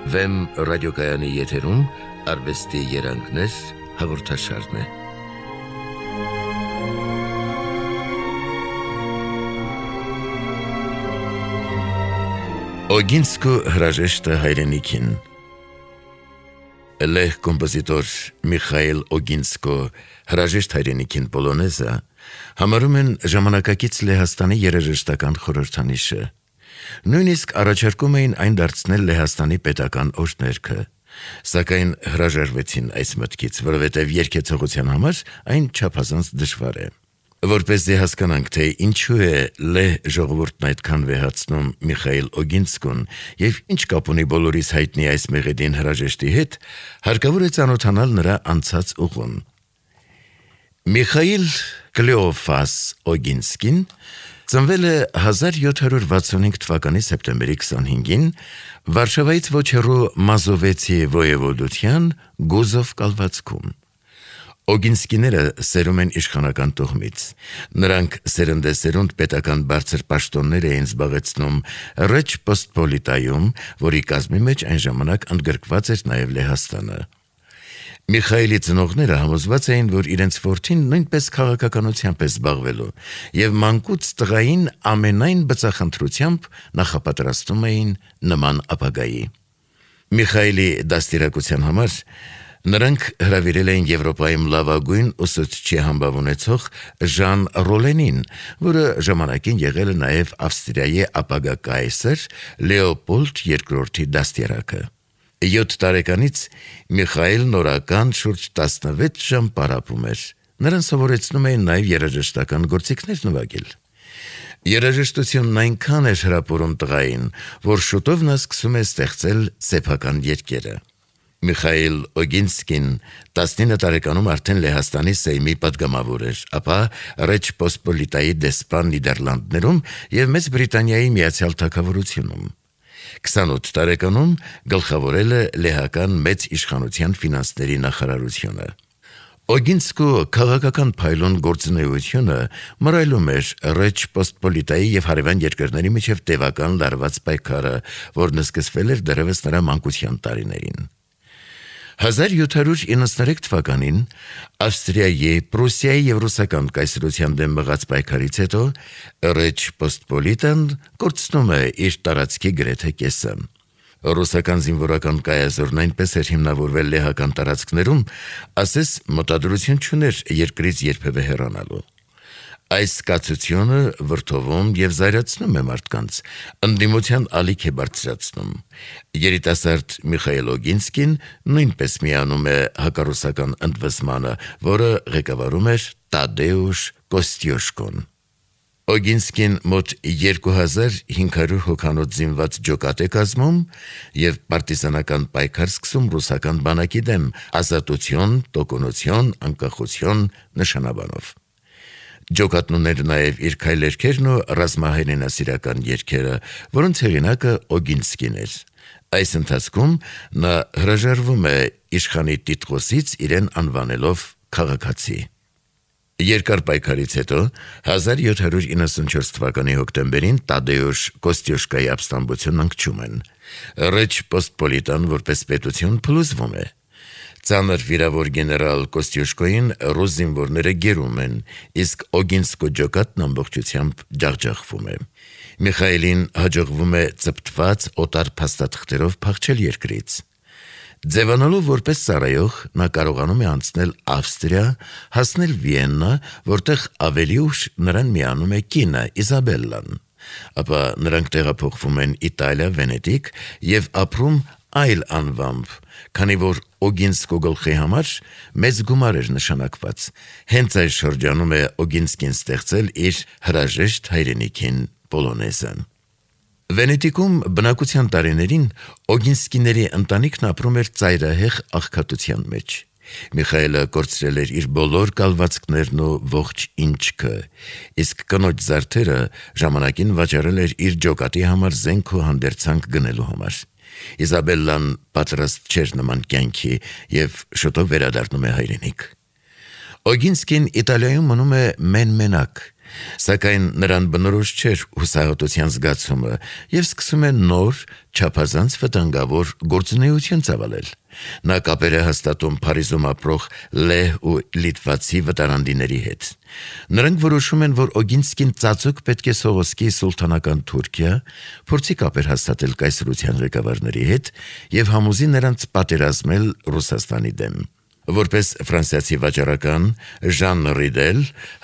Վեմ ռադիոկայանի եթերում արվեստի երանգներ հաղորդաշարն է։ Օգինսկու հրաժեշտը հայրենիքին։ Լեհ կոմպոզիտոր Միխայել Օգինսկու հրաժեշտ հայրենիքին պոլոնեզը համարում են ժամանակակից Լեհաստանի երաժշտական խորհրդանիշը։ Նույնիսկ առաջարկում էին այն դարձնել Լեհաստանի պետական օրհներգը, սակայն հրաժարվեցին այս մտքից, որովհետև երգեցողության համար այն չափազանց դժվար է։ Որպեսզի հասկանանք, թե ինչու է Լեհ ժողովուրդն այդքան վեհացնում Միխայել Օգինսկուն եւ ինչ կապ ունի բոլորիս հայտնի այս մեղեդին հրաժեշտի հետ, հարկավոր է ծանոթանալ նրա անցած ուղուն։ Միխայել Կլեոֆաս Օգինսկին ծնվել է 1765 թվականի սեպտեմբերի 25-ին Վարշավայից ոչ հեռու Մազովեցի ոևոդության Գուզով կալվածքում։ Օգինսկիները սերում են իշխանական տոհմից։ Նրանք սերնդեսերունդ պետական բարձր պաշտոններ էին զբաղեցնում Ռեչ Պոսպոլիտայում, որի կազմի մեջ այն ժամանակ ընդգրկված էր նաև Լեհաստանը։ Միխայելի ծնողները համոզված էին, որ իրենց որդին նույնպես քաղաքականությամբ է զբաղվելու, եւ մանկուց տղային ամենայն բծախնդրությամբ նախապատրաստում էին նման ապագայի։ Միխայելի դաստիարակության համար նրանք հրավիրել էին Եվրոպայում լավագույն ուսուցչի համբավ ունեցող Ժան Ռոլենին, որը ժամանակին եղել է նաև Ավստրիայի ապագա կայսր Լեոպոլդ II-ի դաստիարակը։ 7 տարեկանից Միխայելն օրական շուրջ 16 ժամ պարապում էր։ Նրան սովորեցնում էին նաև երաժշտական գործիքներ նվագել։ Երաժշտությունն այնքան էր հրապուրում տղային, որ շուտով նա սկսում է ստեղծել սեփական երգերը։ Միխայել Օգինսկին 19 տարեկանում արդեն Լեհաստանի Սեյմի պատգամավոր էր, ապա Ռեչ Պոսպոլիտայի դեսպան Նիդերլանդներում եւ Մեծ Բրիտանիայի Միացյալ Թագավորությունում։ 28 տարեկանում գլխավորել է լեհական մեծ իշխանության ֆինանսների նախարարությունը։ Օգինսկու քաղաքական փայլուն գործունեությունը մռայլում էր Ռեչ Պոսպոլիտայի եւ հարևան երկրների միջև տևական լարված պայքարը, որն սկսվել էր դեռևս նրա մանկության տարիներին։ 1793 թվականին Ավստրիայի, Պրուսիայի եւ ռուսական կայսրության դեմ մղած պայքարից հետո Ռեչ Պոսպոլիտան կորցնում է իր տարածքի գրեթե կեսը։ Ռուսական զինվորական կայազորն այնպես էր հիմնավորվել լեհական տարածքներում, ասես մտադրություն չուներ երկրից երբևէ հեռանալու։ Այս կացությունը վրդովում եւ զայրացնում է մարդկանց, ընդդիմության ալիք է բարձրացնում։ Երիտասարդ Միխայել Օգինսկին նույնպես միանում է հակառուսական ընդվզմանը, որը ղեկավարում էր Տադեուշ Կոստյոշկոն։ Օգինսկին մոտ 2500 հոգանոց զինված ջոկատ է կազմում եւ պարտիզանական պայքար սկսում ռուսական բանակի դեմ ազատություն, տոկունություն, անկախություն նշանաբանով։ Ջոկատն ուներ նաև իր քայլերքերն ու ռազմահայրենասիրական երգերը, որոնց հեղինակը Օգինսկին էր։ Այս ընթացքում նա հրաժարվում է իշխանի տիտղոսից իրեն անվանելով քաղաքացի։ Երկար պայքարից հետո 1794 թվականի հոկտեմբերին Տադեուշ Կոստյոշկայի ապստամբությունն ընկճում են։ Ռեչ Պոսպոլիտան որպես պետություն փլուզվում է։ Ծանր վիրավոր գեներալ Կոստյոշկոին ռուս զինվորները գերում են, իսկ Օգինսկու ջոկատն ամբողջությամբ ջախջախվում է։ Միխայելին հաջողվում է ծպտված օտար փաստաթղթերով փախչել երկրից։ Ձևանալով որպես ծառայող, նա կարողանում է անցնել Ավստրիա, հասնել Վիեննա, որտեղ ավելի ուշ նրան միանում է կինը Իզաբելլան։ Ապա նրանք տեղափոխվում են Իտալիա, Վենետիկ եւ ապրում այլ անվամբ, քանի որ Օգինսկու գլխի համար մեծ գումար էր նշանակված։ Հենց այս շրջանում է Օգինսկին ստեղծել իր հրաժեշտ հայրենիքին պոլոնեզը։ Վենետիկում բնակության տարիներին Օգինսկիների ընտանիքն ապրում էր ծայրահեղ աղքատության մեջ։ Միխայելը կորցրել էր իր բոլոր կալվածքներն ու ողջ ինչքը, իսկ կնոջ զարդերը ժամանակին վաճառել էր իր ջոկատի համար զենք ու հանդերձանք գնելու համար։ Իզաբելլան պատրաստ չէր նման կյանքի եւ շուտով վերադառնում է հայրենիք։ Օգինսկին Իտալիայում մնում է մենակ, Սակայն նրան բնորոշ չէր հուսահատության զգացումը և սկսում է նոր, չափազանց վտանգավոր գործունեություն ծավալել։ Նա կապեր է հաստատում Փարիզում ապրող լեհ ու լիտվացի վտարանդիների հետ։ Նրանք որոշում են, որ Օգինսկին ծածուկ պետք է սողոսկի սուլթանական Թուրքիա, փորձի կապեր հաստատել կայսրության ղեկավարների հետ և համոզի նրանց պատերազմել Ռուսաստանի դեմ։ Որպես ֆրանսիացի վաճառական Ժան Ռիդել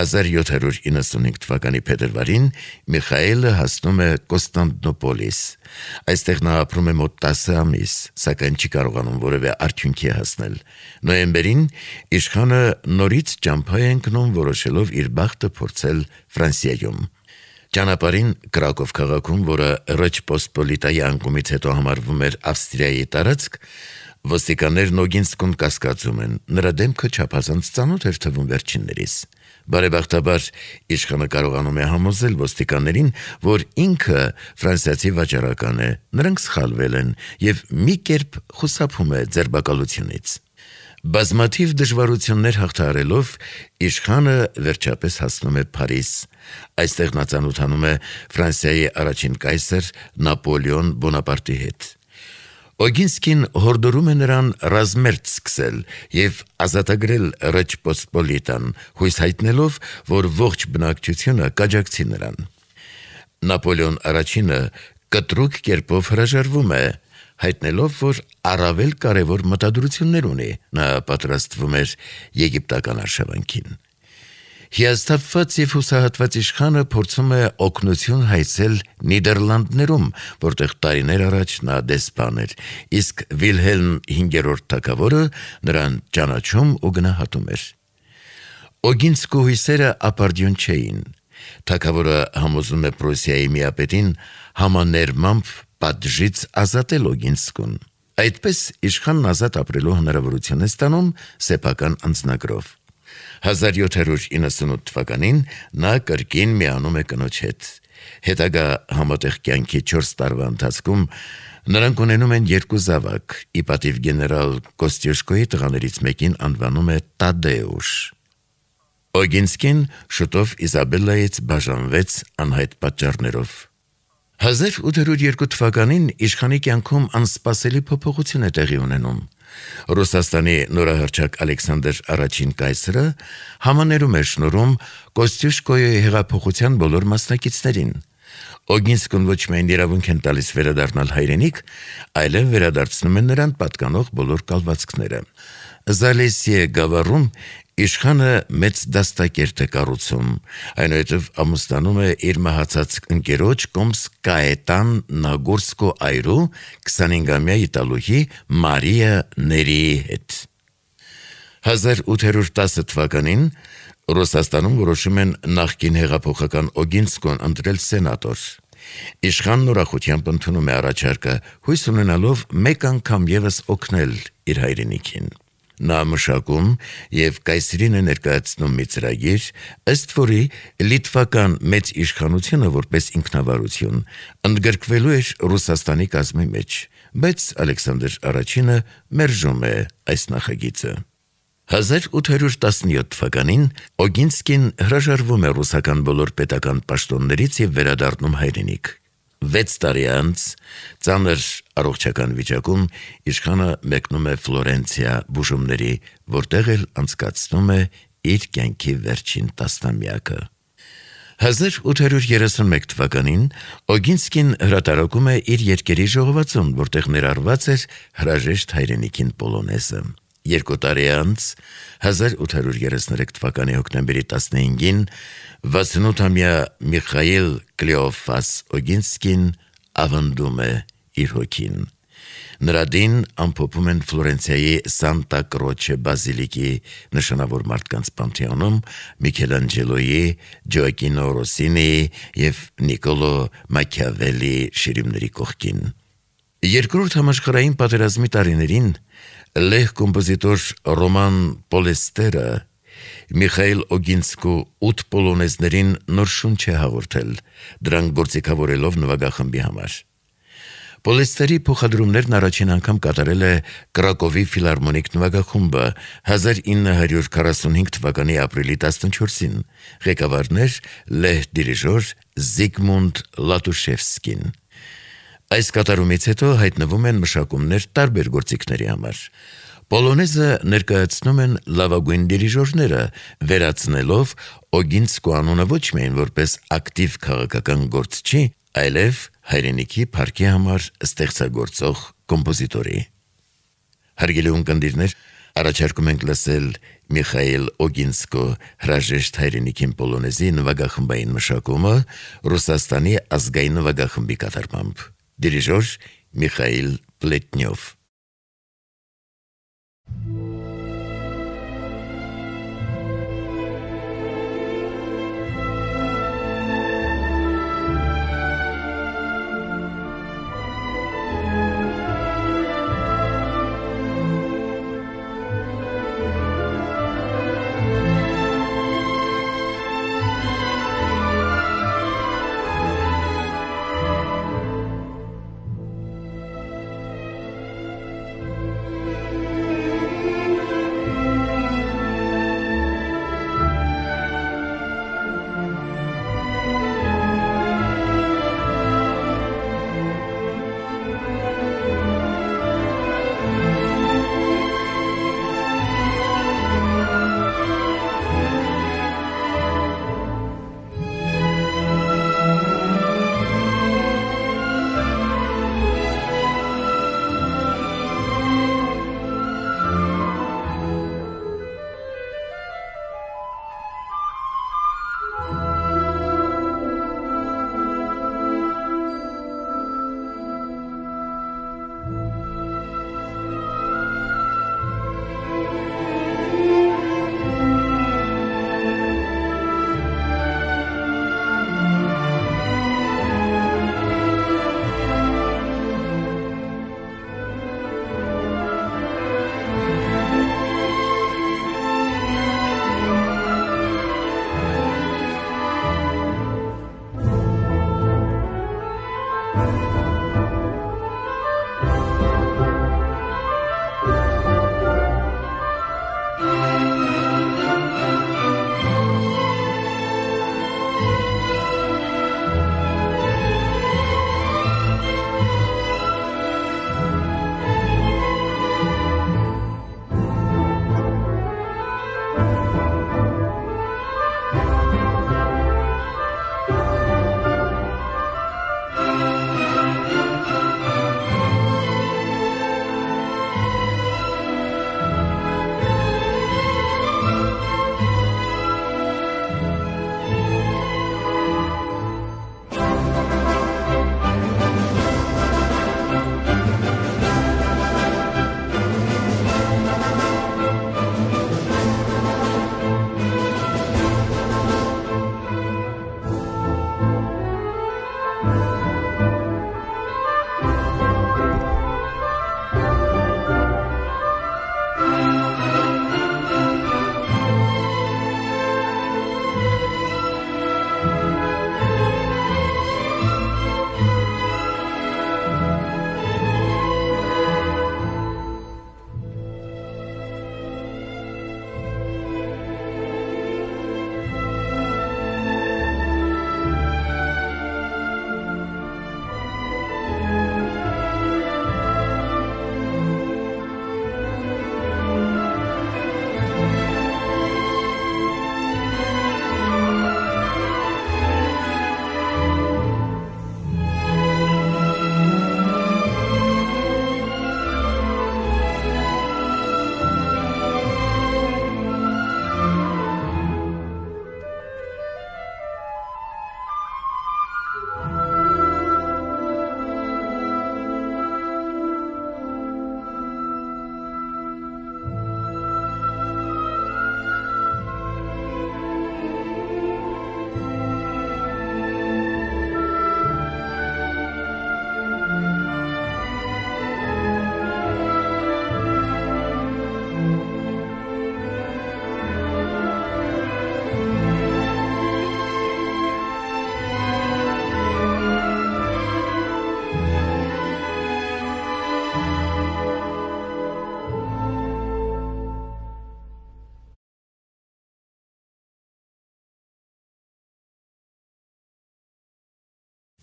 1795 թվականի փետրվարին Միխայելը հասնում է Կոստանդնուպոլիս։ Այստեղ նա ապրում է մոտ 10 ամիս, սակայն չի կարողանում որևէ արդյունքի հասնել։ Նոյեմբերին իշխանը նորից ճամփա է ընկնում, որոշելով իր բախտը փորձել Ֆրանսիայում։ Ճանապարհին Կրակով քաղաքում, որը Ռեչպոսպոլիտայի անկումից հետո համարվում էր Ավստրիայի տարածք, ոստիկաններն Օգինսկուն կասկածում են, նրա դեմքը չափազանց ծանոթ էր թվում վերջիններիս։ Բարեբախտաբար իշխանը կարողանում է համոզել ոստիկաններին, որ ինքը ֆրանսիացի վաճառական է, նրանք սխալվել են և մի կերպ խուսափում է ձերբակալությունից։ Բազմաթիվ դժվարություններ հաղթահարելով իշխանը վերջապես հասնում է Փարիզ։ Այստեղ նա ծանոթանում է Ֆրանսիայի առաջին կայսր Նապոլեոն Բոնապարտի հետ։ Օգինսկին հորդորում է նրան ռազմերթ սկսել և ազատագրել Ռեչպոսպոլիտան, հույս հայտնելով, որ ողջ բնակչությունը կաջակցի նրան։ Նապոլեոն առաջինը կտրուկ կերպով հրաժարվում է, հայտնելով, որ առավել կարևոր մտադրություններ ունի, նա պատրաստվում էր եգիպտական արշավանքին։ Հիասթափված և հուսահատված իշխանը փորձում է օգնություն հայցել Նիդերլանդներում, որտեղ տարիներ առաջ նա դեսպան էր, իսկ Վիլհելմ 5-րդ թագավորը նրան ճանաչում ու գնահատում էր։ Օգինսկու հույսերը ապարդյուն չէին։ Թագավորը համոզում է Պրուսիայի միապետին համաներմամբ պատժից ազատել Օգինսկուն։ Այդպես իշխանն ազատ ապրելու հնարավորություն է ստանում սեփական անձնագրով։ 1798 թվականին նա կրկին միանում է կնոջ հետ։ Հետագա համատեղ կյանքի 4 տարվա ընթացքում նրանք ունենում են 2 զավակ, ի պատիվ գեներալ Կոստյուշկոյի տղաներից մեկին անվանում է Տադեուշ։ Օգինսկին շուտով Իզաբելլայից բաժանվեց անհայտ պատճառներով։ 1802 թվականին իշխանի կյանքում անսպասելի փոփոխություն է տեղի ունենում։ Ռուսաստանի նորահռչակ Ալեքսանդր առաջին կայսրը համաներում է շնորհում Կոստյուշկոյի հեղափոխության բոլոր մասնակիցներին։ Օգինսկուն ոչ միայն իրավունք են տալիս վերադառնալ հայրենիք, այլև վերադարձնում են նրան պատկանող բոլոր կալվածքները։ Զալեսիե գավառում իշխանը մեծ դաստակերտ է կառուցում, այնուհետև ամուսնանում է իր մահացած ընկերոջ կոմս Կաետան Նագորսկո այրու 25-ամյա իտալուհի Մարիա Ներիի հետ։ 1810 թվականին Ռուսաստանում որոշում են նախկին հեղափոխական Օգինսկուն ընտրել սենատոր։ Իշխանն ուրախությամբ ընդունում է առաջարկը, հույս ունենալով մեկ անգամ ևս օգնել իր հայրենիքին։ Նա մշակում և կայսրին է ներկայացնում մի ծրագիր, ըստ որի լիտվական մեծ իշխանությունը որպես ինքնավարություն ընդգրկվելու էր Ռուսաստանի կազմի մեջ, բայց Ալեքսանդր առաջինը մերժում է այս նախագիծը։ 1817 թվականին Օգինսկին հրաժարվում է ռուսական բոլոր պետական պաշտոններից և վերադառնում հայրենիք։ 6 տարի անց ծանր առողջական վիճակում իշխանը մեկնում է Ֆլորենցիա բուժումների, որտեղ էլ անցկացնում է իր կյանքի վերջին տասնամյակը։ 1831 թվականին Օգինսկին հրատարակում է իր երկերի ժողովածուն, որտեղ ներառված էր հրաժեշտ հայրենիքին պոլոնեզը։ 2 տարի անց 1833 թվականի հոկտեմբերի 15-ին 68-ամյա Միխայել Կլեոֆաս Օգինսկին ավանդում է իր հոգին։ Նրա դին ամփոփում են Ֆլորենցիայի Սանտա Կրոչե բազիլիկի նշանավոր մարդկանց պանթեոնում Միքելանջելոյի, Ջոակինո Ռոսինիի և Նիկոլո Մաքիավելի շիրիմների կողքին։ Երկրորդ համաշխարհային պատերազմի տարիներին լեհ կոմպոզիտոր Ռոման Պոլեստերը Միխայել Օգինսկու 8 պոլոնեզներին նոր շունչ է հաղորդել, դրանք գործիքավորելով նվագախմբի համար։ Պոլեստերի փոխադրումներն առաջին անգամ կատարել է Կրակովի ֆիլհարմոնիկ նվագախումբը 1945 թվականի ապրիլի 14-ին, ղեկավարներ լեհ դիրիժոր Զիգմունդ Լատուշևսկին։ Այս կատարումից հետո հայտնվում են մշակումներ տարբեր գործիքների համար։ Պոլոնեզը ներկայացնում են լավագույն դիրիժորները, վերացնելով Օգինսկու անունը ոչ միայն որպես ակտիվ քաղաքական գործչի, այլև հայրենիքի փառքի համար ստեղծագործող կոմպոզիտորի։ Հարգելի ունկնդիրներ, առաջարկում ենք լսել Միխայիլ Օգինսկո հրաժեշտ հայրենիքին պոլոնեզի նվագախմբային մշակումը Ռուսաստանի ազգային նվագախմբի կատարմամբ։ Դիրիժոր Միխայիլ Պլետնյով։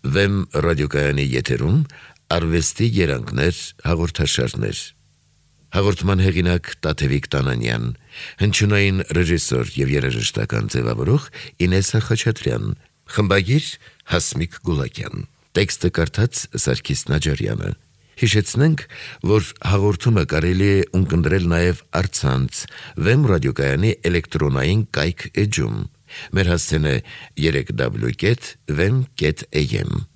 Վեմ ռադիոկայանի եթերում արվեստի երանգներ հաղորդաշարներ։ Հաղորդման հեղինակ Տաթևիկ Տանանյան, հնչյունային ռեժիսոր եւ երաժշտական ձևավորող Ինեսա Խաչատրյան, խմբագիր Հասմիկ Գուլակյան, տեքստը կարդաց Սարգիս Նաջարյանը։ Հիշեցնենք, որ հաղորդումը կարելի է ունկնդրել նաև առցանց Վեմ ռադիոկայանի էլեկտրոնային կայք էջում։ Մեր հասցեն է www.vem.am